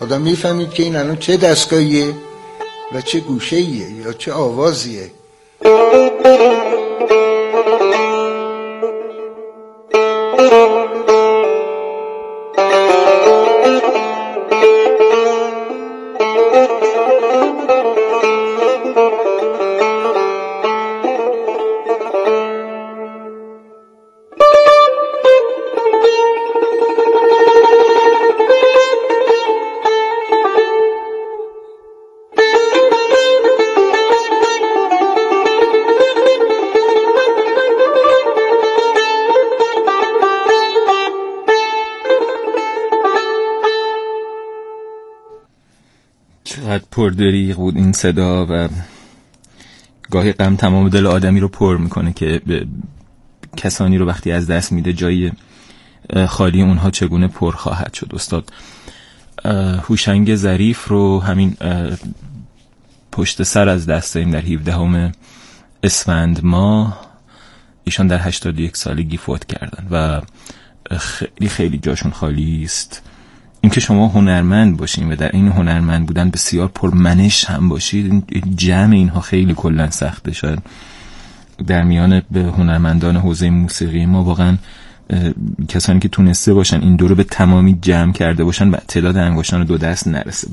آدم میفهمید که این الان چه دستگاهیه و چه گوشه‌ایه یا چه آوازیه. چقدر پردریغ بود این صدا و گاهی غم تمام دل آدمی رو پر میکنه که کسانی رو وقتی از دست میده جای خالی اونها چگونه پر خواهد شد. استاد هوشنگ ظریف رو همین پشت سر از دست دادیم در 17 اسفند ماه. ایشان در 81 سالگی فوت کردن و خیلی خیلی جاشون خالی است. اینکه شما هنرمند باشین و در این هنرمند بودن بسیار پرمنش هم باشید، جمع اینها خیلی کلا سخته. شاید در میان به هنرمندان حوزه موسیقی ما واقعا کسانی که تونسته باشن این دو رو به تمامی جمع کرده باشن و تعداد انگشتان دو دست نرسه.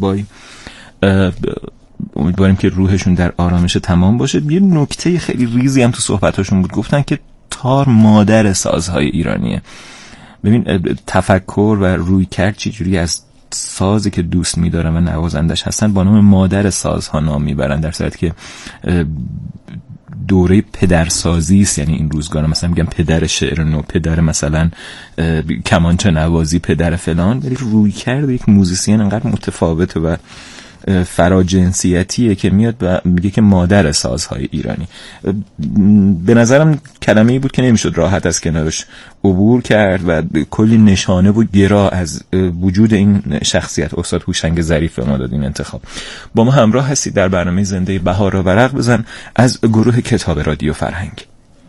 امیدواریم که روحشون در آرامش تمام باشه. یه نکته خیلی ریزی هم تو صحبتاشون بود، گفتن که تار مادر سازهای ایرانیه. ببین تفکر و رویکرد چجوری از سازی که دوست می‌دارن و نوازندش هستن با نام مادر سازها نام میبرن، در صورتی که دوره پدرسازی است. یعنی این روزگار مثلا میگن پدر شعر نو، پدر مثلا کمانچه نوازی، پدر فلان، ولی رویکرد یک موزیسین انقدر متفاوته و فراجنسیتیه که میاد و میگه که مادر سازهای ایرانی. به نظرم کلمه‌ای بود که نمیشد راحت از کنارش عبور کرد و کلی نشانه و گرا از وجود این شخصیت استاد هوشنگ ظریف به ما داد این انتخاب. با ما همراه هستید در برنامه زنده بهار را ورق بزن از گروه کتاب رادیو فرهنگ.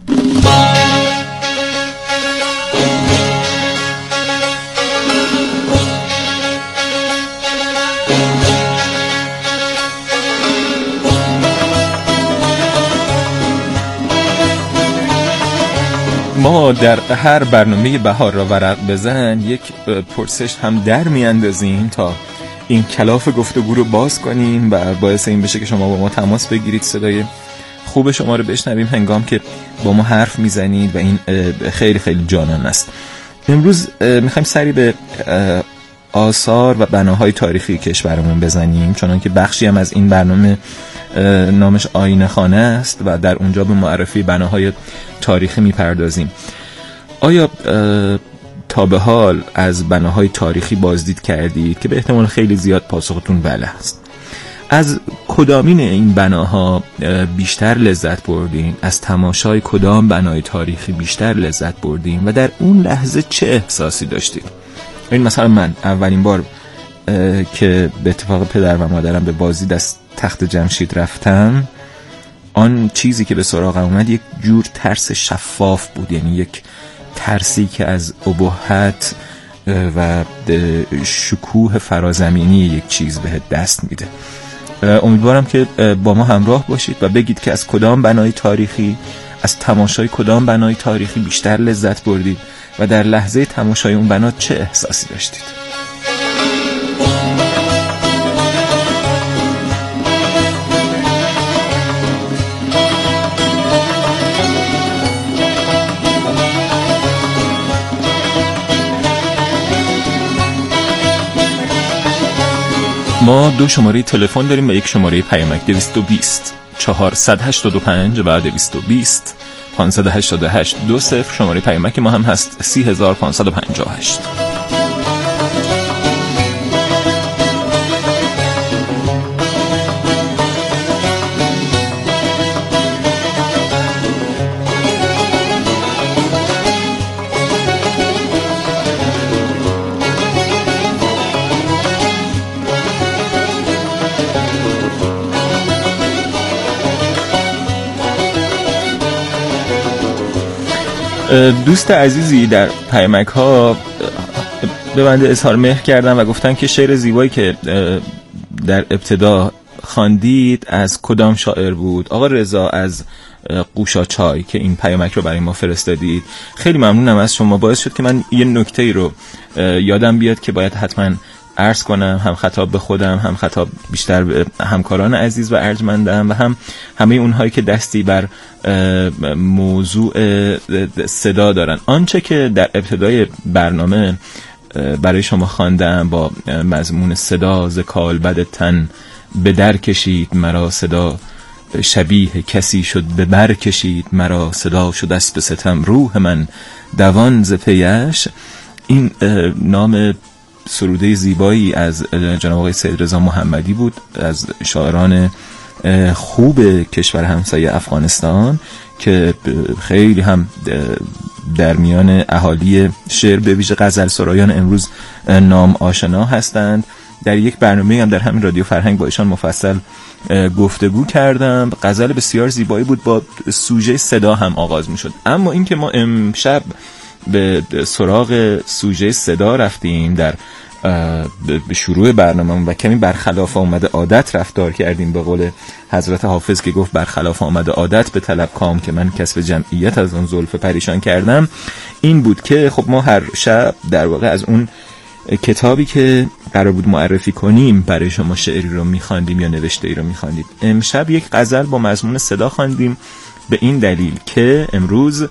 ما در هر برنامه بهار را ورق بزن یک پرسش هم در میاندازیم تا این کلاف گفتگو رو باز کنیم و باعث این بشه که شما با ما تماس بگیرید، صدای خوب شما رو بشنویم هنگام که با ما حرف میزنید و این خیلی خیلی جانانه است. امروز میخوایم سری به آثار و بناهای تاریخی کشورمون بزنیم، چون که بخشی هم از این برنامه نامش آینه خانه است و در اونجا به معرفی بناهای تاریخی میپردازیم. آیا تا به حال از بناهای تاریخی بازدید کردید؟ که به احتمال خیلی زیاد پاسختون بله است. از کدامین این بناها بیشتر لذت بردین؟ از تماشای کدام بنای تاریخی بیشتر لذت بردین و در اون لحظه چه احساسی داشتید؟ این مثلا من اولین بار که به اتفاق پدر و مادرم به بازدید از تخت جمشید رفتم، آن چیزی که به سراغم اومد یک جور ترس شفاف بود، یعنی یک ترسی که از ابهت و شکوه فرازمینی یک چیز بهت دست میده. امیدوارم که با ما همراه باشید و بگید که از کدام بنای تاریخی، از تماشای کدام بنای تاریخی بیشتر لذت بردید و در لحظه تماشای اون بنا چه احساسی داشتید. ما دو شماره تلفن داریم و یک شماره پیامک 220 485 و 220 588 20. شماره پیامک ما هم هست 30558. دوست عزیزی در پیامک ها به بنده اظهار مهر کردن و گفتن که شعر زیبایی که در ابتدا خواندید از کدام شاعر بود؟ آقا رضا از قوشاچای که این پیامک رو برای ما فرستادید. خیلی ممنونم از شما، باعث شد که من یه نکته‌ای رو یادم بیاد که باید حتما عرض کنم، هم خطاب به خودم، هم خطاب بیشتر به همکاران عزیز و ارجمندم و هم همه اونهایی که دستی بر موضوع صدا دارن. آنچه که در ابتدای برنامه برای شما خواندم با مضمون صدا ز کالبد تن به در کشید مرا، صدا شبیه کسی شد به بر کشید مرا، صدا شد است به ستم روح من دوان ز پیش. این نام سروده زیبایی از جناب آقای سید رضا محمدی بود، از شاعران خوب کشور همسایه افغانستان که خیلی هم در میان اهالی شعر به ویژه غزل سرایان امروز نام آشنا هستند. در یک برنامه هم در همین رادیو فرهنگ با ایشان مفصل گفتگو کردم. غزل بسیار زیبایی بود، با سوژه صدا هم آغاز می شد. اما این که ما امشب به سراغ سوژه صدا رفتیم، در به شروع برنامه و کمی برخلاف آمده عادت رفتار کردیم، به قول حضرت حافظ که گفت برخلاف آمده عادت به طلب کام که من کسب جمعیت از اون زلف پریشان کردم. این بود که خب ما هر شب در واقع از اون کتابی که قرار بود معرفی کنیم برای شما شعری رو میخواندیم یا نوشته‌ای رو میخواندیم. امشب یک غزل با مضمون صدا خواندیم به این دلیل که امروز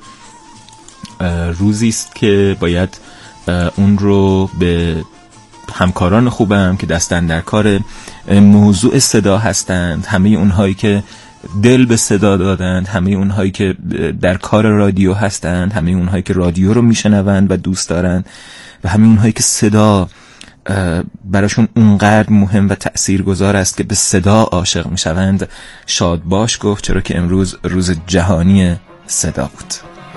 روزی است که باید اون رو به همکاران خوبم که دستن در کار موضوع صدا هستند، همه اونهایی که دل به صدا دادند، همه اونهایی که در کار رادیو هستند، همه اونهایی که رادیو رو میشنوند و دوست دارند و همه اونهایی که صدا براشون اونقدر مهم و تأثیرگذار است که به صدا عاشق میشوند، شاد باش گفت، چرا که امروز روز جهانی صدا بود.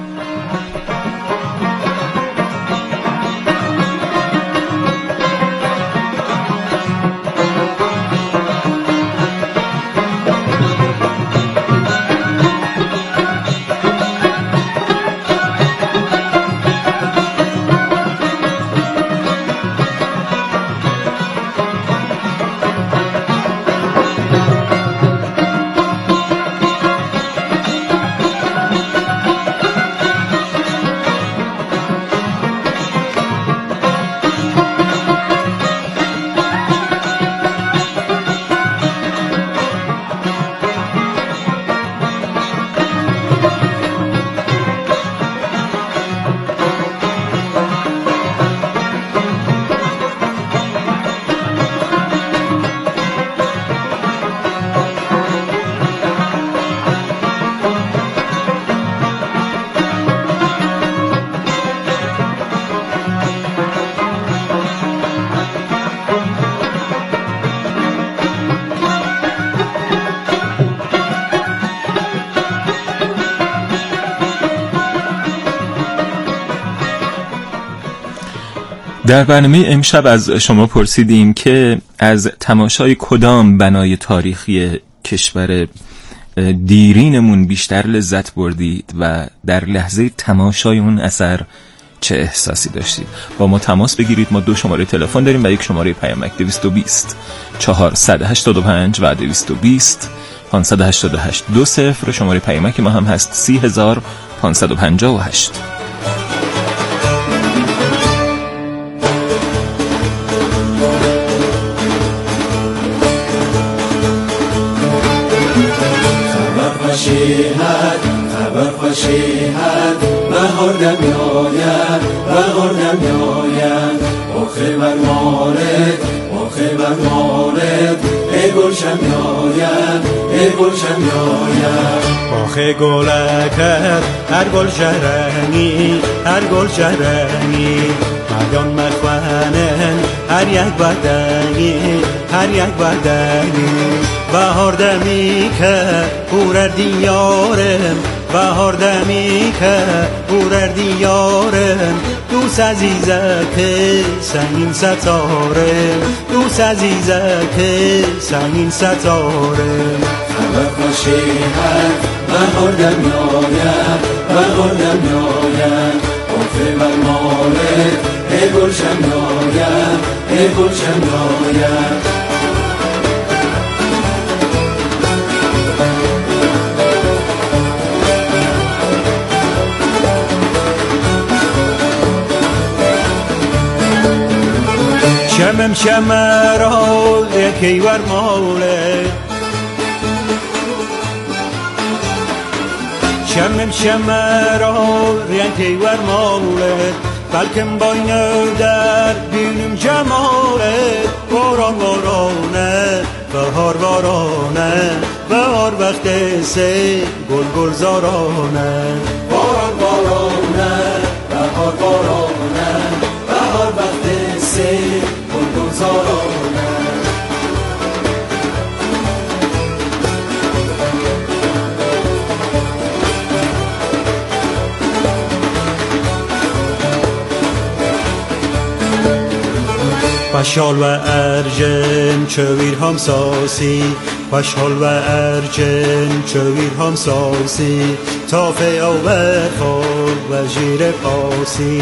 در برنامه امشب از شما پرسیدیم که از تماشای کدام بنای تاریخی کشور دیرینمون بیشتر لذت بردید و در لحظه تماشای اون اثر چه احساسی داشتید. با ما تماس بگیرید. ما 2 شماره تلفن داریم و 1 شماره پیامک 220 485 و 220 588 20. شماره پیامک ما هم هست 30558. خبر خوشیهد بهار دم میآید بهار دم میآید آخه بر مارد ای گلشن میآید ای گلشن میآید آخه گلکر هر گل شرنی هر گل شرنی مدان مخوانن هر یک بدنی هر یک بدنی بهار دمی که بورر دیارم بهار دمی که بورر دیارم دوست عزیزه که سنگین ستارم دوست عزیزه که سنگین ستارم خبر خوشیهد بهار دمی آید بهار دمی آید آفه بر مالت ای گلشن میایم ای گلشن میایم. شمم شمرال یکی ور موله شمم شمرال یکی ور موله بلکم باینه در بینم جماله باران بارانه بهار بارانه بهار وقت سه گل گل زارانه باران بارانه بهار بارانه بهار وقت سه گل گل زارانه. پشال و ارجن چویر همساسی پشال و ارجن چویر همساسی تافه او برخور و جیر پاسی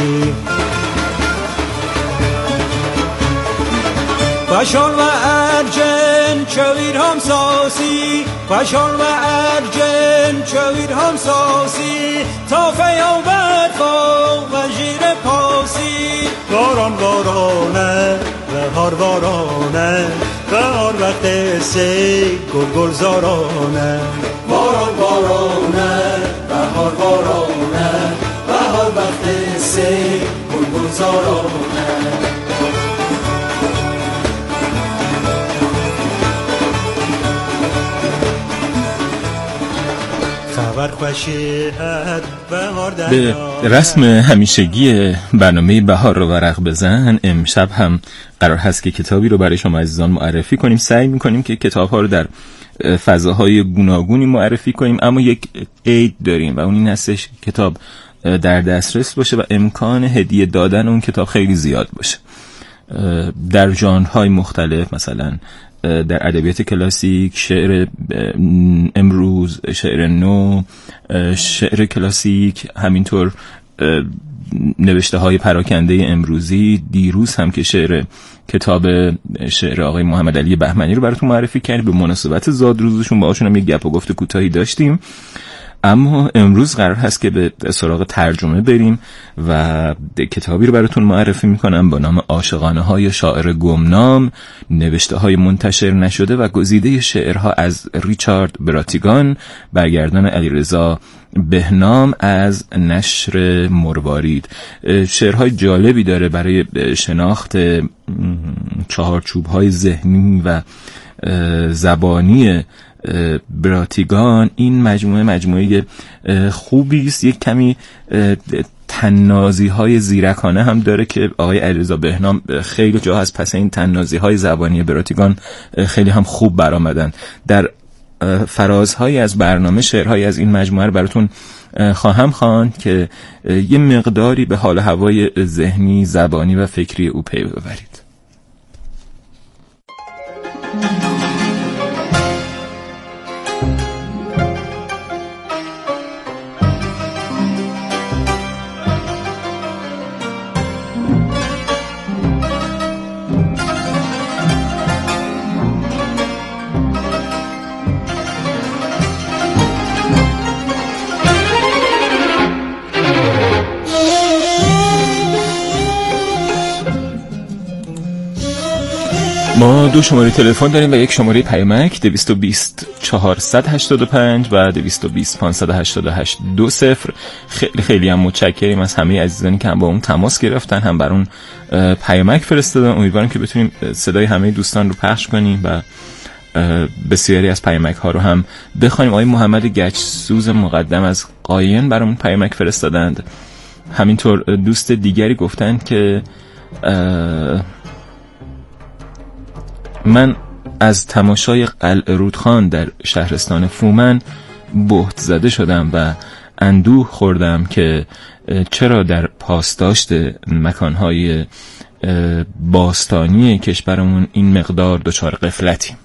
پشال و ارجن چویر همساسی پشال و ارجن چویر همساسی تافه او برخور و جیر پاسی باران بارانه بهار بارانه بهار وقت سه گل گل زارانه باران بارانه بهار بارانه بهار وقت سه گل گل زارانه. به رسم همیشگی برنامه بهار رو ورق بزن امشب هم قرار هست که کتابی رو برای شما عزیزان معرفی کنیم. سعی میکنیم که کتاب‌ها رو در فضاهای گوناگونی معرفی کنیم، اما یک عید داریم و اون این هستش کتاب در دسترس باشه و امکان هدیه دادن اون کتاب خیلی زیاد باشه در ژانرهای مختلف، مثلا در ادبیات کلاسیک، شعر امروز، شعر نو، شعر کلاسیک، همینطور نوشته های پراکنده امروزی. دیروز هم که کتاب شعر آقای محمد علی بهمنی رو براتون معرفی کردیم، به مناسبت زادروزشون باهاشون هم یک گپ و گفت کوتاهی داشتیم. اما امروز قرار هست که به سراغ ترجمه بریم و کتابی رو براتون معرفی میکنم با نام عاشقانه های شاعر گمنام، نوشته های منتشر نشده و گزیده شعرها از ریچارد براتیگان، برگردان علیرضا بهنام از نشر مروارید. شعرهای جالبی داره برای شناخت چهارچوب‌های ذهنی و زبانی براتیگان. این مجموعه خوبی است، یک کمی تنازی های زیرکانه هم داره که آقای علیرضا بهنام خیلی جا هست پس این تنازی های زبانی براتیگان خیلی هم خوب برآمدن. در فرازهای از برنامه شعرهای از این مجموعه رو براتون خواهم خواند که یه مقداری به حال هوای ذهنی، زبانی و فکری او پی ببرید. ما دو شماره تلفن داریم و یک شماره پیامک 220 485 و 220 588 20. خیلی هم متشکریم از همه عزیزانی که هم با اون تماس گرفتن، هم بر اون پیامک فرستادن. امیدوارم که بتونیم صدای همه دوستان رو پخش کنیم و بسیاری از پیامک ها رو هم بخوانیم. آقای محمد گچسوز مقدم از قاین برامون پیامک فرستادند. همینطور دوست دیگری گفتن که من از تماشای قلعه رودخان در شهرستان فومن بهت زده شدم و اندوه خوردم که چرا در پاسداشت مکانهای باستانی کشورمون این مقدار دچار غفلتیم.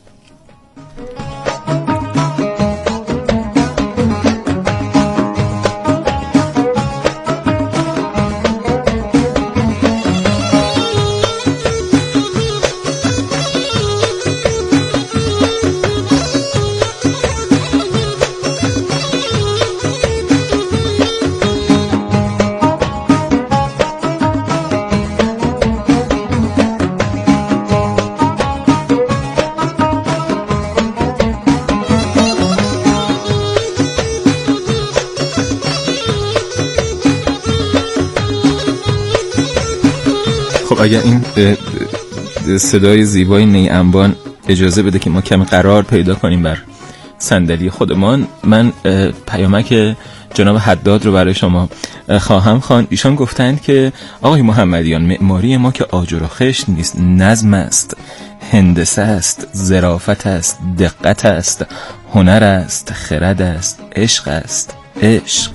اگر این صدای زیبای نی انبان اجازه بده که ما کمی قرار پیدا کنیم بر صندلی خودمان، من پیامک جناب حداد رو برای شما خواهم خواند. ایشان گفتند که آقای محمدیان، معماری ما که آجر و خشت نیست، نظم است، هندسه است، ظرافت است، دقت است، هنر است، خرد است، عشق است، عشق.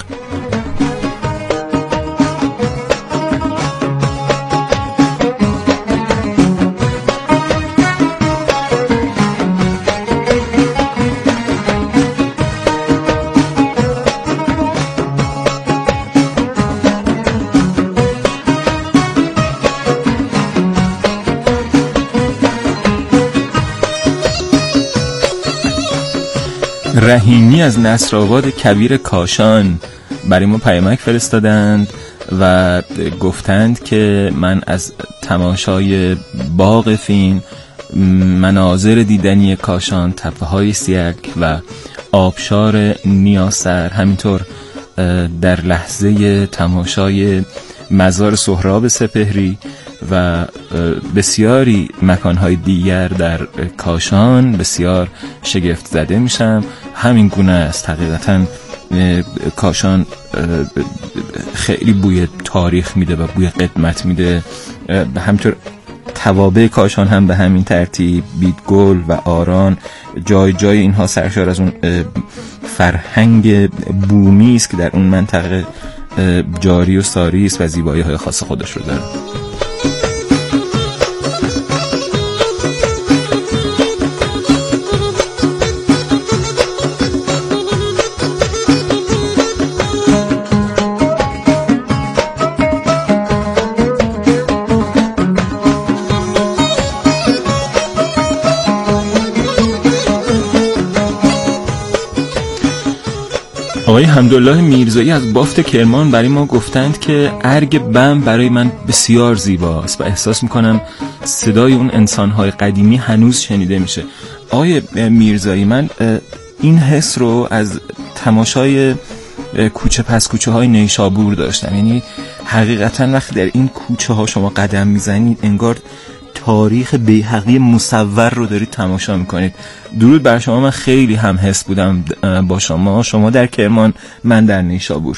رحیمی از نصرآباد کبیر کاشان برای ما پیامک فرستادند و گفتند که من از تماشای باغ فین، مناظر دیدنی کاشان، تپه‌های سیرک و آبشار نیاسر، همینطور در لحظه تماشای مزار سهراب سپهری و بسیاری مکانهای دیگر در کاشان بسیار شگفت زده میشم. همین گونه است حقیقتا. کاشان خیلی بوی تاریخ میده و بوی قدمت میده. همینطور توابع کاشان هم به همین ترتیب، بیدگل و آران، جای جای اینها سرشار از اون فرهنگ بومی است که در اون منطقه جاری و ساری است و زیبایی های خاص خودش رو داره. آقای حمدالله میرزایی از بافت کرمان برای ما گفتند که ارگ بم برای من بسیار زیباست و احساس میکنم صدای اون انسانهای قدیمی هنوز شنیده میشه. آقای میرزایی، من این حس رو از تماشای کوچه پس کوچه های نیشابور داشتم. یعنی حقیقتا وقتی در این کوچه ها شما قدم میزنید انگار تاریخ بیهقی مصور رو دارید تماشا میکنید. درود بر شما. من خیلی هم حس بودم با شما در کرمان، من در نیشابور.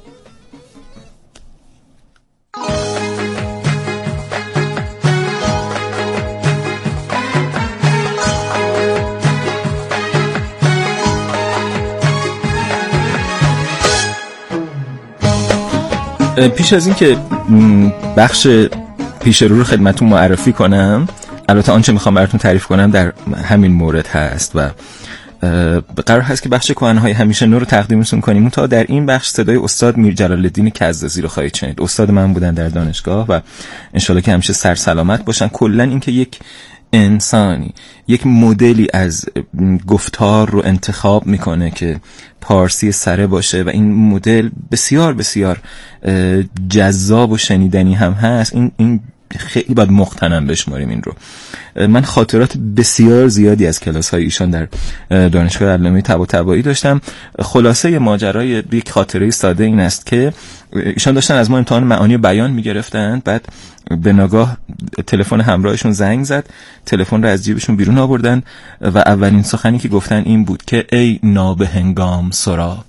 پیش از این که بخش پیش رو خدمتون معرفی کنم، البته آنچه میخوام براتون تعریف کنم در همین مورد هست و قرار هست که بخش کهنهای همیشه نو رو تقدیمتون کنیم. تا در این بخش صدای استاد میر جلال الدین کزازی رو خواهید شنید. استاد من بودن در دانشگاه و انشالله که همیشه سر سلامت باشن. کلا این که یک انسانی یک مدلی از گفتار رو انتخاب میکنه که پارسی سره باشه و این مدل بسیار بسیار جذاب و شنیدنی هم هست، این خیلی باید مقتنم بشماریم این رو. من خاطرات بسیار زیادی از کلاس های ایشان در دانشگاه علامه طباطبایی داشتم. خلاصه ماجرای یک خاطره ساده این است که ایشان داشتن از ما امتحان معانی بیان میگرفتند، بعد به ناگاه تلفن همراهشون زنگ زد، تلفن رو از جیبشون بیرون آوردن و اولین سخنی که گفتن این بود که ای نابهنگام سرا.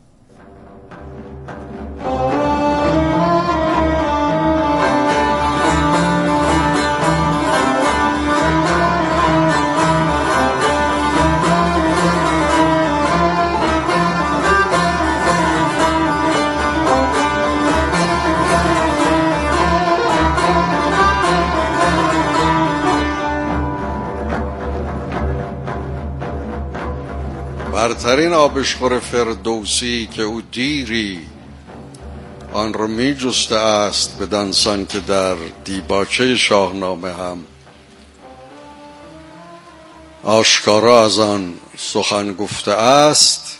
برترین آبشخور فردوسی که او دیری آن را می جسته است بدانسان که در دیباچه شاهنامه هم آشکارا از آن سخن گفته است،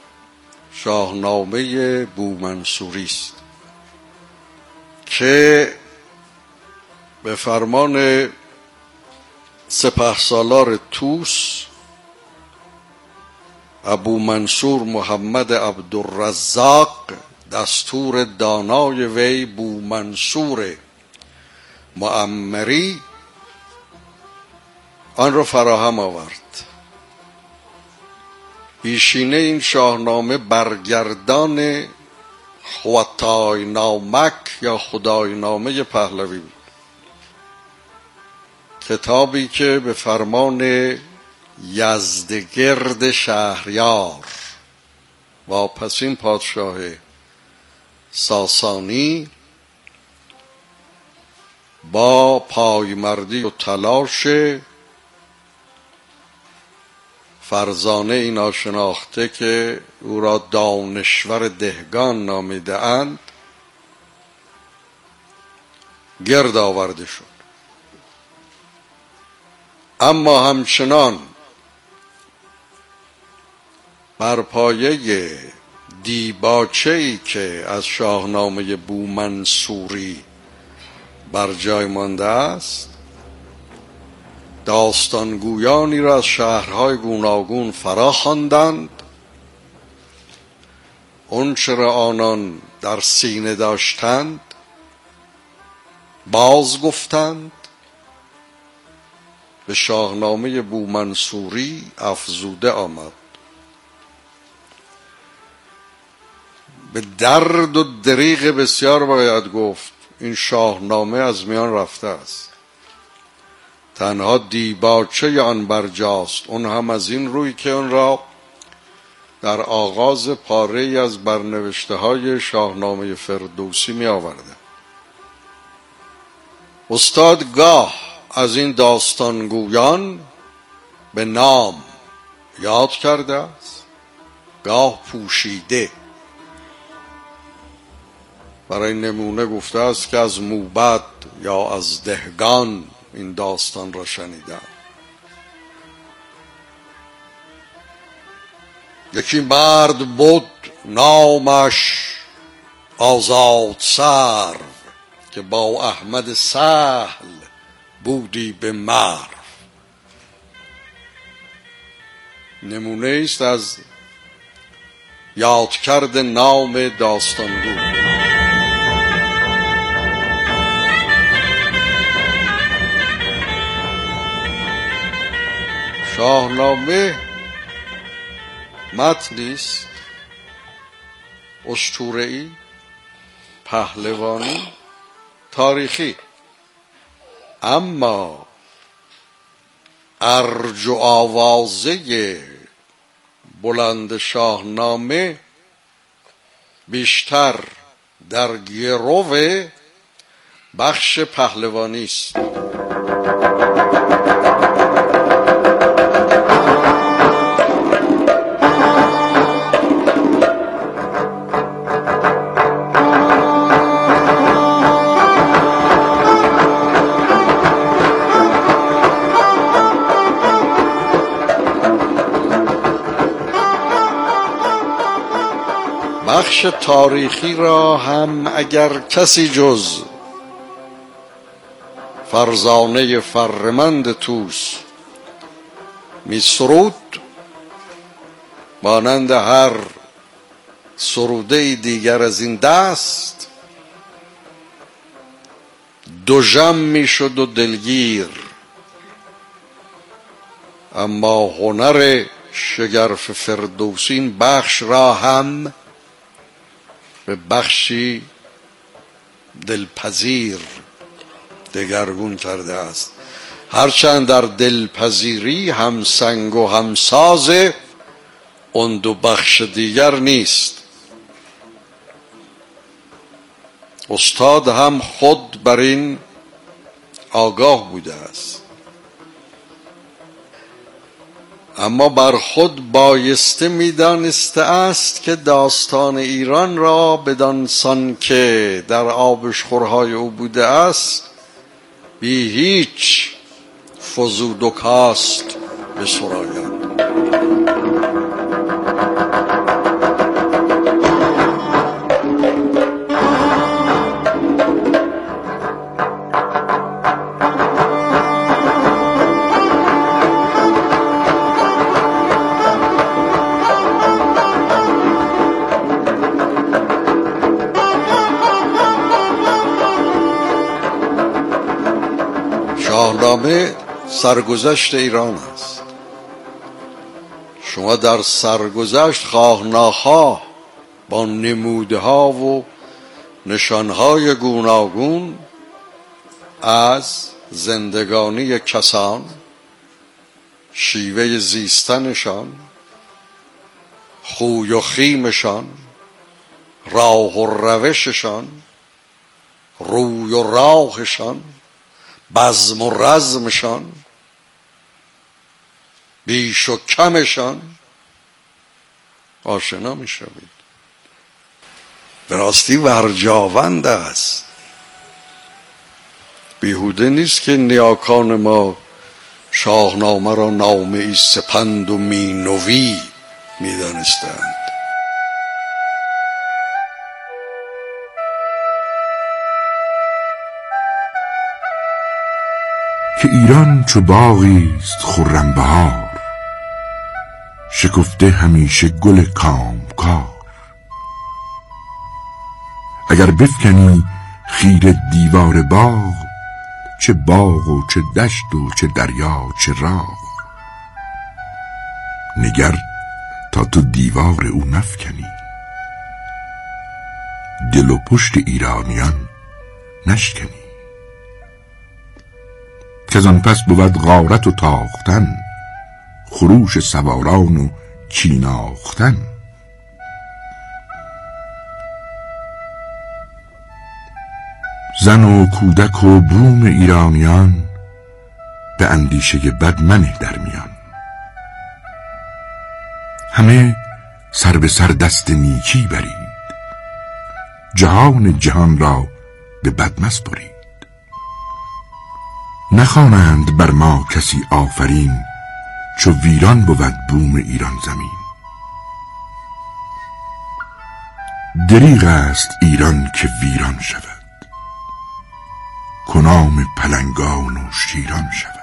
شاهنامه بومنصوری است که به فرمان سپهسالار طوس ابو منصور محمد عبدالرزاق دستور دانای وی بومنصور معمری آن را فراهم آورد. پیشینه این شاهنامه برگردان خواتای نامک یا خدای نامه پهلوی بود، کتابی که به فرمان یزدگرد شهریار واپسین پادشاه ساسانی با پایمردی و تلاش فرزانه ای ناشناخته که او را دانشور دهگان نامیده اند گرد آورده شد. اما همچنان بر پایه دیباچه‌ای که از شاهنامه بومنصوری بر جای مانده است، داستانگویانی را از شهرهای گوناگون فرا خواندند، آنچه را آنان در سینه داشتند باز گفتند، به شاهنامه بومنصوری افزوده آمد. به درد و دریغ بسیار باید گفت این شاهنامه از میان رفته است. تنها دیباچه آن برجاست، اون هم از این روی که اون را در آغاز پاره‌ای از برنوشته های شاهنامه فردوسی می آورده. استاد گاه از این داستانگویان به نام یاد کرده است، گاه پوشیده. برای نمونه گفته است که از موبد یا از دهگان این داستان را شنیدم. یکی مرد بود نامش آزاد سرو، که با احمد سهل بودی به مرو. نمونه است از یادکرد نام داستانگو. شاهنامه متنی است اسطوره‌ای، پهلوانی، تاریخی، اما ارج و آوازه بلند شاهنامه بیشتر در گرو بخش پهلوانی است. بخش تاریخی را هم اگر کسی جز فرزانه فرمند توس می سرود، مانند هر سروده دیگر از این دست دوژم می شد و دلگیر. اما هنر شگرف فردوسی این بخش را هم به بخشی دلپذیر دگرگون کرده است، هرچند در دلپذیری هم سنگ و هم ساز اون دو بخش دیگر نیست. استاد هم خود بر این آگاه بوده است، اما بر خود بایسته می‌دانسته است که داستان ایران را بدان سان که در آبشخورهای او بوده است بی هیچ فزود و کاست بسراید. شاهنامه سرگذشت ایران است. شما در سرگذشت خواه ناخواه با نموده ها و نشانهای گوناگون از زندگانی کسان، شیوه زیستنشان، خوی و خیمشان، راه و روششان، روی و راهشان، بزم و رزمشان، بیش و کمشان آشنا می شوید. به راستی ورجاوند است. بیهوده نیست که نیاکان ما شاهنامه را نامه ای سپند و مینوی می دانستند. که ایران چو باغی است خرم بهار، شکفته همیشه گل کامکار. اگر بفکنی خیره دیوار باغ، چه باغ و چه دشت و چه دریا چه راه. نگر تا تو دیوار او نفکنی، دل و پشت ایرانیان نشکنی. که از آن پس بود غارت و تاختن، خروش سواران و چیناختن. زن و کودک و بوم ایرانیان، به اندیشه بد منه در میان. همه سر به سر دست نیکی برید، جهان را به بد مسپرید. نخوانند بر ما کسی آفرین، چو ویران بود بوم ایران زمین. دریغ است ایران که ویران شود، کنام پلنگان و شیران شود.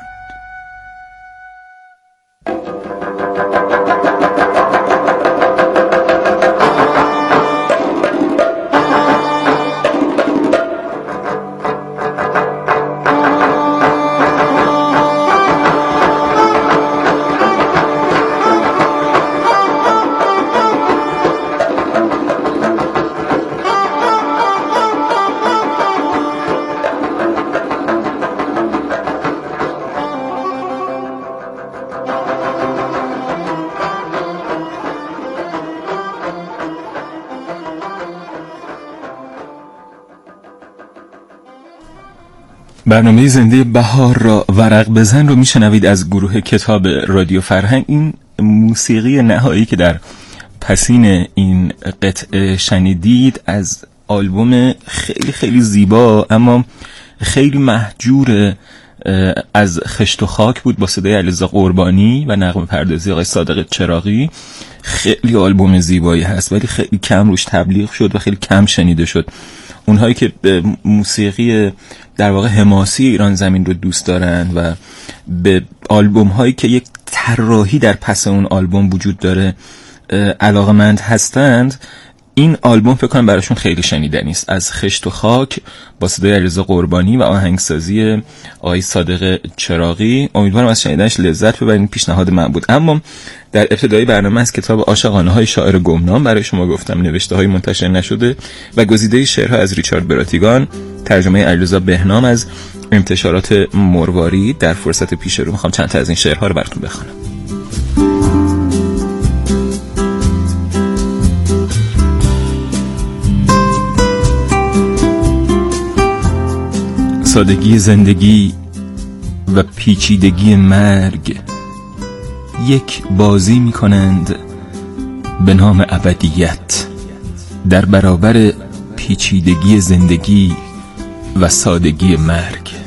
برنامه زنده بهار را ورق بزن رو میشنوید از گروه کتاب رادیو فرهنگ. این موسیقی نهایی که در پسین این قطعه شنیدید از آلبوم خیلی خیلی زیبا اما خیلی محجور از خشت و خاک بود با صدای علیرضا قربانی و نغمه پردازی آقای صادق چراغی. خیلی آلبوم زیبایی هست ولی خیلی کم روش تبلیغ شد و خیلی کم شنیده شد. اونهایی که موسیقی در واقع حماسی ایران زمین رو دوست دارن و به آلبوم هایی که یک طراحی در پس اون آلبوم وجود داره علاقه‌مند هستند، این آلبوم فکر کنم براشون خیلی شنیدنی است. از خشت و خاک با صدای علیرضا قربانی و آهنگسازی آقای صادق چراغی. امیدوارم از شنیدنش لذت ببرید. پیشنهاد من بود. اما در ابتدای برنامه از کتاب عاشقانه های شاعر گمنام برای شما گفتم، نوشته های منتشر نشده و گزیده شعرها از ریچارد براتیگان، ترجمه علیرضا بهنام از انتشارات مروارید. در فرصت پیش رو میخوام چند تا از این شعرها رو براتون بخونم. سادگی زندگی و پیچیدگی مرگ یک بازی می کنند به نام ابدیت در برابر پیچیدگی زندگی و سادگی مرگ.